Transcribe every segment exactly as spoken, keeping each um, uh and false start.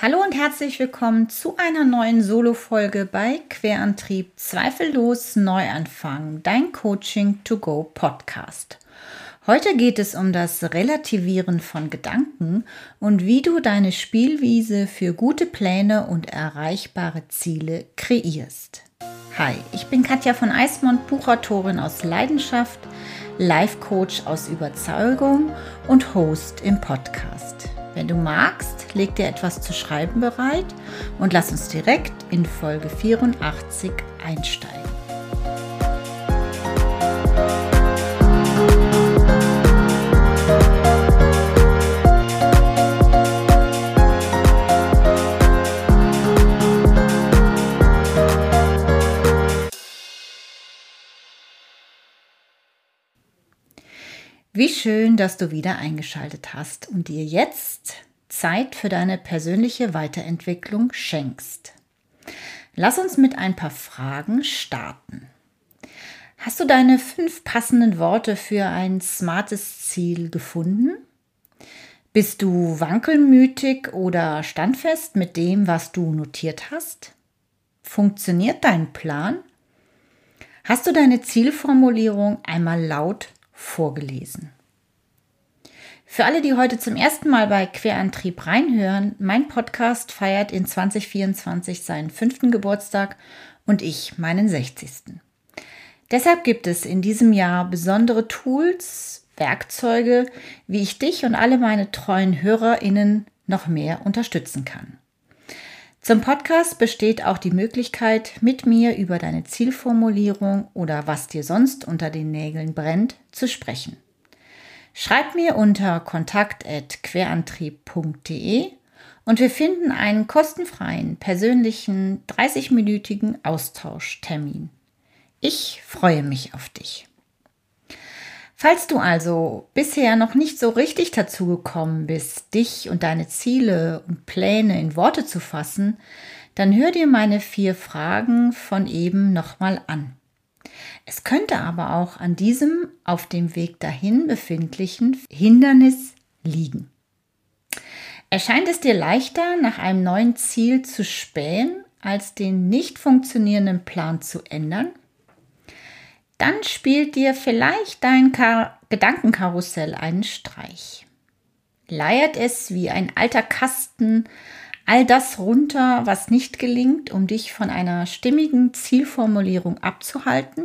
Hallo und herzlich willkommen zu einer neuen Solo-Folge bei Querantrieb Zweifellos Neuanfang, dein Coaching to go Podcast. Heute geht es um das Relativieren von Gedanken und wie du deine Spielwiese für gute Pläne und erreichbare Ziele kreierst. Hi, ich bin Katja von Eismond, Buchautorin aus Leidenschaft, Life-Coach aus Überzeugung und Host im Podcast. Wenn du magst, leg dir etwas zu schreiben bereit und lass uns direkt in Folge vierundachtzig einsteigen. Wie schön, dass du wieder eingeschaltet hast und dir jetzt Zeit für deine persönliche Weiterentwicklung schenkst. Lass uns mit ein paar Fragen starten. Hast du deine fünf passenden Worte für ein smartes Ziel gefunden? Bist du wankelmütig oder standfest mit dem, was du notiert hast? Funktioniert dein Plan? Hast du deine Zielformulierung einmal laut vorgelesen? Für alle, die heute zum ersten Mal bei Querantrieb reinhören, mein Podcast feiert in zwanzig vierundzwanzig seinen fünften Geburtstag und ich meinen sechzigsten. Deshalb gibt es in diesem Jahr besondere Tools, Werkzeuge, wie ich dich und alle meine treuen HörerInnen noch mehr unterstützen kann. Zum Podcast besteht auch die Möglichkeit, mit mir über deine Zielformulierung oder was dir sonst unter den Nägeln brennt, zu sprechen. Schreib mir unter kontakt at querantrieb punkt de und wir finden einen kostenfreien, persönlichen, dreißig-minütigen Austauschtermin. Ich freue mich auf dich. Falls du also bisher noch nicht so richtig dazu gekommen bist, dich und deine Ziele und Pläne in Worte zu fassen, dann hör dir meine vier Fragen von eben nochmal an. Es könnte aber auch an diesem auf dem Weg dahin befindlichen Hindernis liegen. Erscheint es dir leichter, nach einem neuen Ziel zu spähen, als den nicht funktionierenden Plan zu ändern? Dann spielt dir vielleicht dein Kar- Gedankenkarussell einen Streich. Leiert es wie ein alter Kasten all das runter, was nicht gelingt, um dich von einer stimmigen Zielformulierung abzuhalten?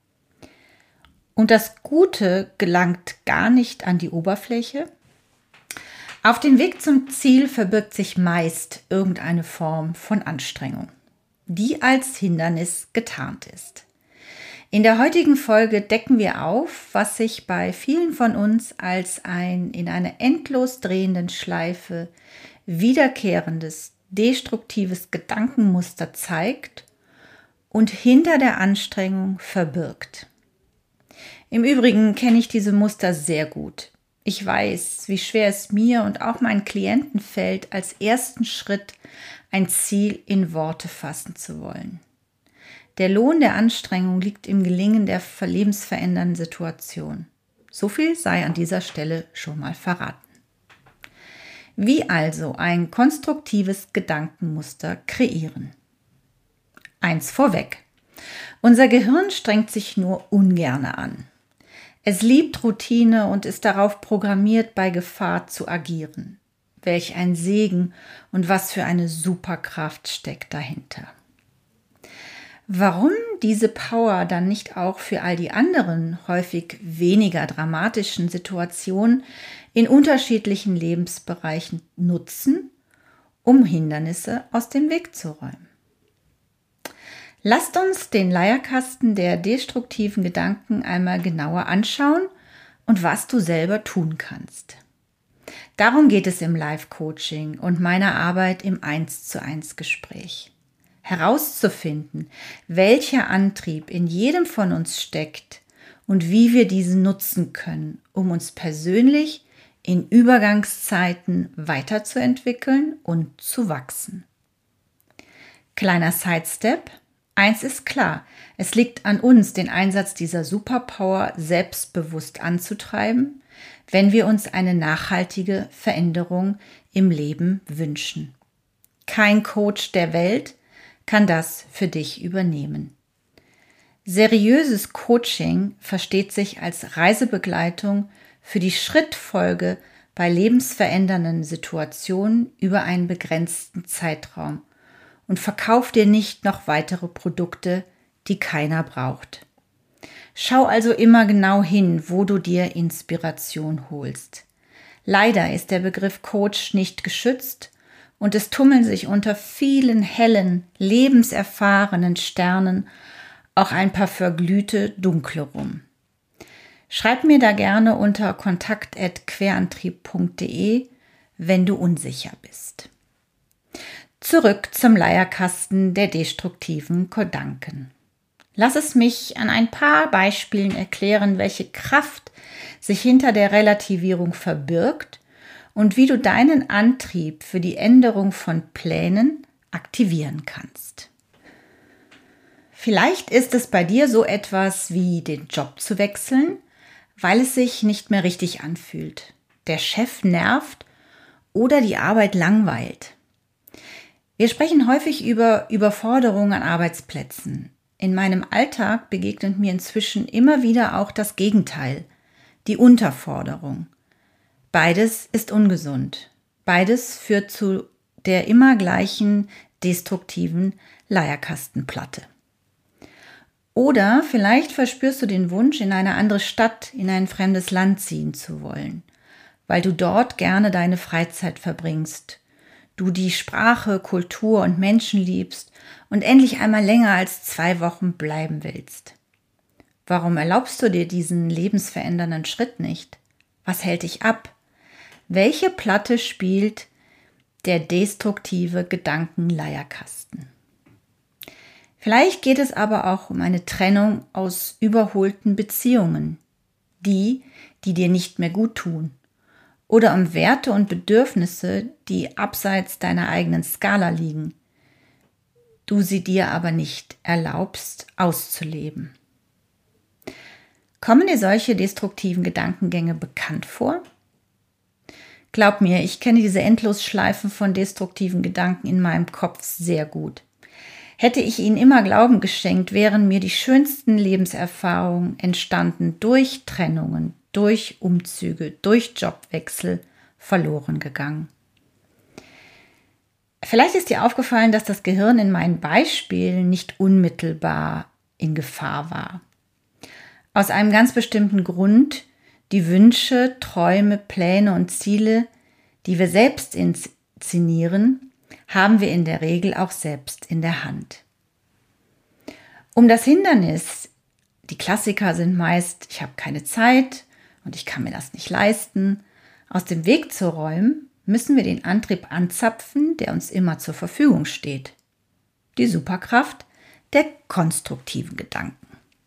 Und das Gute gelangt gar nicht an die Oberfläche? Auf dem Weg zum Ziel verbirgt sich meist irgendeine Form von Anstrengung, die als Hindernis getarnt ist. In der heutigen Folge decken wir auf, was sich bei vielen von uns als ein in einer endlos drehenden Schleife wiederkehrendes, destruktives Gedankenmuster zeigt und hinter der Anstrengung verbirgt. Im Übrigen kenne ich diese Muster sehr gut. Ich weiß, wie schwer es mir und auch meinen Klienten fällt, als ersten Schritt ein Ziel in Worte fassen zu wollen. Der Lohn der Anstrengung liegt im Gelingen der lebensverändernden Situation. So viel sei an dieser Stelle schon mal verraten. Wie also ein konstruktives Gedankenmuster kreieren? Eins vorweg. Unser Gehirn strengt sich nur ungerne an. Es liebt Routine und ist darauf programmiert, bei Gefahr zu agieren. Welch ein Segen und was für eine Superkraft steckt dahinter. Warum diese Power dann nicht auch für all die anderen, häufig weniger dramatischen Situationen in unterschiedlichen Lebensbereichen nutzen, um Hindernisse aus dem Weg zu räumen? Lasst uns den Leierkasten der destruktiven Gedanken einmal genauer anschauen und was du selber tun kannst. Darum geht es im Live-Coaching und meiner Arbeit im eins zu eins Gespräch. Herauszufinden, welcher Antrieb in jedem von uns steckt und wie wir diesen nutzen können, um uns persönlich in Übergangszeiten weiterzuentwickeln und zu wachsen. Kleiner Sidestep. Eins ist klar, es liegt an uns, den Einsatz dieser Superpower selbstbewusst anzutreiben, wenn wir uns eine nachhaltige Veränderung im Leben wünschen. Kein Coach der Welt kann das für dich übernehmen. Seriöses Coaching versteht sich als Reisebegleitung für die Schrittfolge bei lebensverändernden Situationen über einen begrenzten Zeitraum und verkauft dir nicht noch weitere Produkte, die keiner braucht. Schau also immer genau hin, wo du dir Inspiration holst. Leider ist der Begriff Coach nicht geschützt und es tummeln sich unter vielen hellen, lebenserfahrenen Sternen auch ein paar verglühte Dunkle rum. Schreib mir da gerne unter kontakt at querantrieb punkt de, wenn du unsicher bist. Zurück zum Leierkasten der destruktiven Gedanken. Lass es mich an ein paar Beispielen erklären, welche Kraft sich hinter der Relativierung verbirgt und wie du deinen Antrieb für die Änderung von Plänen aktivieren kannst. Vielleicht ist es bei dir so etwas wie den Job zu wechseln, weil es sich nicht mehr richtig anfühlt, der Chef nervt oder die Arbeit langweilt. Wir sprechen häufig über Überforderung an Arbeitsplätzen. In meinem Alltag begegnet mir inzwischen immer wieder auch das Gegenteil, die Unterforderung. Beides ist ungesund. Beides führt zu der immer gleichen destruktiven Leierkastenplatte. Oder vielleicht verspürst du den Wunsch, in eine andere Stadt, in ein fremdes Land ziehen zu wollen, weil du dort gerne deine Freizeit verbringst, du die Sprache, Kultur und Menschen liebst und endlich einmal länger als zwei Wochen bleiben willst. Warum erlaubst du dir diesen lebensverändernden Schritt nicht? Was hält dich ab? Welche Platte spielt der destruktive Gedankenleierkasten? Vielleicht geht es aber auch um eine Trennung aus überholten Beziehungen, die, die dir nicht mehr gut tun, oder um Werte und Bedürfnisse, die abseits deiner eigenen Skala liegen, du sie dir aber nicht erlaubst auszuleben. Kommen dir solche destruktiven Gedankengänge bekannt vor? Glaub mir, ich kenne diese Endlosschleifen von destruktiven Gedanken in meinem Kopf sehr gut. Hätte ich ihnen immer Glauben geschenkt, wären mir die schönsten Lebenserfahrungen entstanden durch Trennungen, durch Umzüge, durch Jobwechsel verloren gegangen. Vielleicht ist dir aufgefallen, dass das Gehirn in meinen Beispielen nicht unmittelbar in Gefahr war. Aus einem ganz bestimmten Grund: die Wünsche, Träume, Pläne und Ziele, die wir selbst inszenieren, haben wir in der Regel auch selbst in der Hand. Um das Hindernis, die Klassiker sind meist, ich habe keine Zeit und ich kann mir das nicht leisten, aus dem Weg zu räumen, müssen wir den Antrieb anzapfen, der uns immer zur Verfügung steht. Die Superkraft der konstruktiven Gedanken.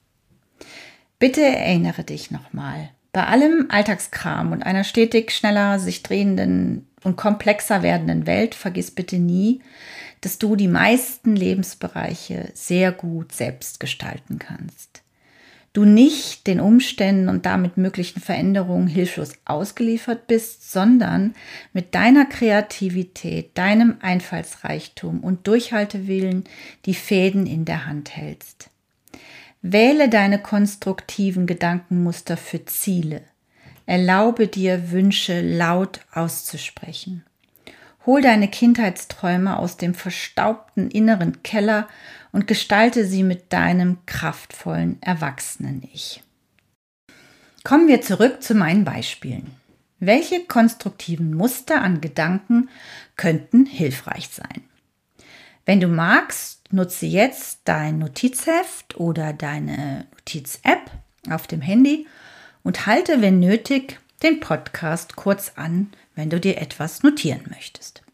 Bitte erinnere dich nochmal, bei allem Alltagskram und einer stetig schneller sich drehenden und komplexer werdenden Welt vergiss bitte nie, dass du die meisten Lebensbereiche sehr gut selbst gestalten kannst. Du nicht den Umständen und damit möglichen Veränderungen hilflos ausgeliefert bist, sondern mit deiner Kreativität, deinem Einfallsreichtum und Durchhaltewillen die Fäden in der Hand hältst. Wähle deine konstruktiven Gedankenmuster für Ziele. Erlaube dir, Wünsche laut auszusprechen. Hol deine Kindheitsträume aus dem verstaubten inneren Keller und gestalte sie mit deinem kraftvollen Erwachsenen-Ich. Kommen wir zurück zu meinen Beispielen. Welche konstruktiven Muster an Gedanken könnten hilfreich sein? Wenn du magst, nutze jetzt dein Notizheft oder deine Notiz-App auf dem Handy und halte, wenn nötig, den Podcast kurz an, wenn du dir etwas notieren möchtest.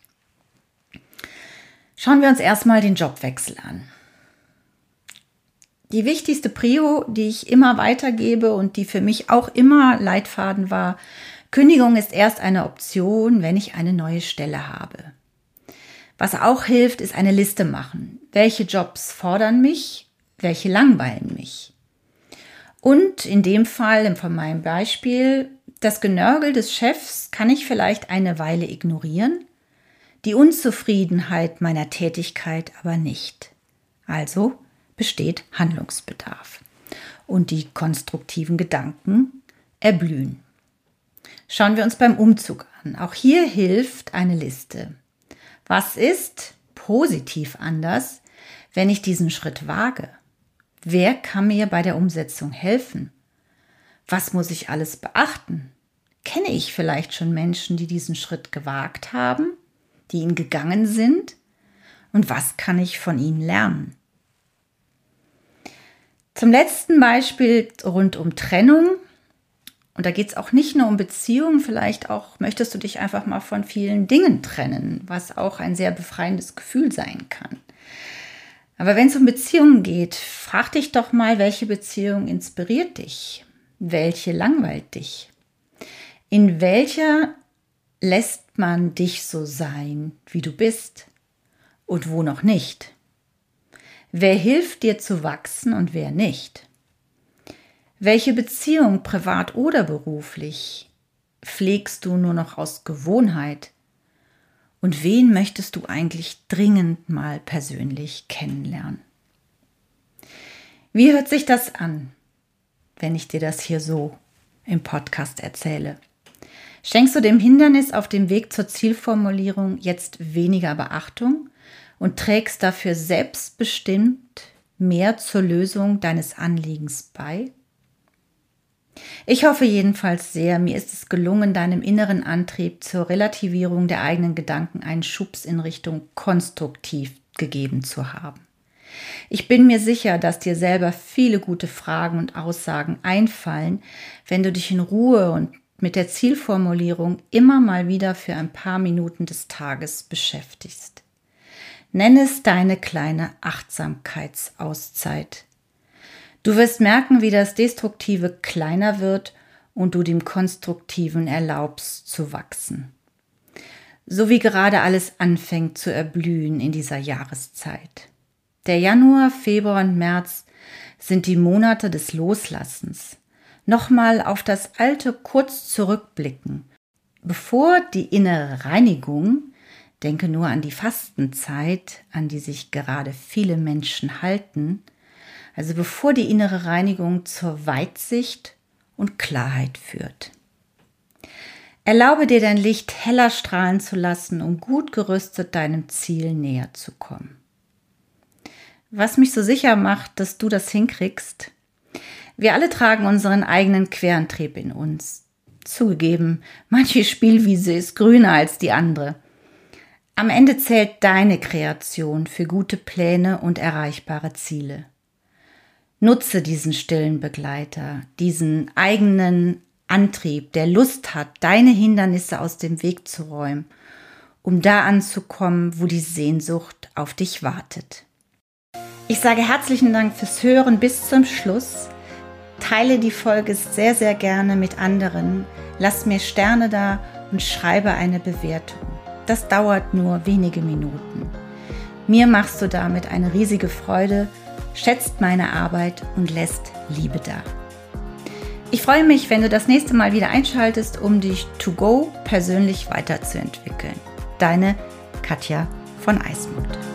Schauen wir uns erstmal den Jobwechsel an. Die wichtigste Prio, die ich immer weitergebe und die für mich auch immer Leitfaden war: Kündigung ist erst eine Option, wenn ich eine neue Stelle habe. Was auch hilft, ist eine Liste machen. Welche Jobs fordern mich, welche langweilen mich? Und in dem Fall, von meinem Beispiel, das Genörgel des Chefs kann ich vielleicht eine Weile ignorieren. Die die Unzufriedenheit meiner Tätigkeit aber nicht. Also besteht Handlungsbedarf und die konstruktiven Gedanken erblühen. Schauen wir uns beim Umzug an. Auch hier hilft eine Liste. Was ist positiv anders, wenn ich diesen Schritt wage? Wer kann mir bei der Umsetzung helfen? Was muss ich alles beachten? Kenne ich vielleicht schon Menschen, die diesen Schritt gewagt haben, die ihn gegangen sind? Und was kann ich von ihnen lernen? Zum letzten Beispiel rund um Trennung. Und da geht es auch nicht nur um Beziehungen, vielleicht auch möchtest du dich einfach mal von vielen Dingen trennen, was auch ein sehr befreiendes Gefühl sein kann. Aber wenn es um Beziehungen geht, frag dich doch mal, welche Beziehung inspiriert dich? Welche langweilt dich? In welcher lässt man dich so sein, wie du bist? Und wo noch nicht? Wer hilft dir zu wachsen und wer nicht? Welche Beziehung, privat oder beruflich, pflegst du nur noch aus Gewohnheit? Und wen möchtest du eigentlich dringend mal persönlich kennenlernen? Wie hört sich das an, wenn ich dir das hier so im Podcast erzähle? Schenkst du dem Hindernis auf dem Weg zur Zielformulierung jetzt weniger Beachtung und trägst dafür selbstbestimmt mehr zur Lösung deines Anliegens bei? Ich hoffe jedenfalls sehr, mir ist es gelungen, deinem inneren Antrieb zur Relativierung der eigenen Gedanken einen Schubs in Richtung konstruktiv gegeben zu haben. Ich bin mir sicher, dass dir selber viele gute Fragen und Aussagen einfallen, wenn du dich in Ruhe und mit der Zielformulierung immer mal wieder für ein paar Minuten des Tages beschäftigst. Nenn es deine kleine Achtsamkeitsauszeit. Du wirst merken, wie das Destruktive kleiner wird und du dem Konstruktiven erlaubst zu wachsen. So wie gerade alles anfängt zu erblühen in dieser Jahreszeit. Der Januar, Februar und März sind die Monate des Loslassens. Nochmal auf das Alte kurz zurückblicken. Bevor die innere Reinigung, denke nur an die Fastenzeit, an die sich gerade viele Menschen halten, also bevor die innere Reinigung zur Weitsicht und Klarheit führt. Erlaube dir dein Licht heller strahlen zu lassen, um gut gerüstet deinem Ziel näher zu kommen. Was mich so sicher macht, dass du das hinkriegst: Wir alle tragen unseren eigenen Querantrieb in uns. Zugegeben, manche Spielwiese ist grüner als die andere. Am Ende zählt deine Kreation für gute Pläne und erreichbare Ziele. Nutze diesen stillen Begleiter, diesen eigenen Antrieb, der Lust hat, deine Hindernisse aus dem Weg zu räumen, um da anzukommen, wo die Sehnsucht auf dich wartet. Ich sage herzlichen Dank fürs Hören bis zum Schluss. Teile die Folge sehr, sehr gerne mit anderen. Lass mir Sterne da und schreibe eine Bewertung. Das dauert nur wenige Minuten. Mir machst du damit eine riesige Freude, schätzt meine Arbeit und lässt Liebe da. Ich freue mich, wenn du das nächste Mal wieder einschaltest, um dich to go persönlich weiterzuentwickeln. Deine Katja von Eismuth.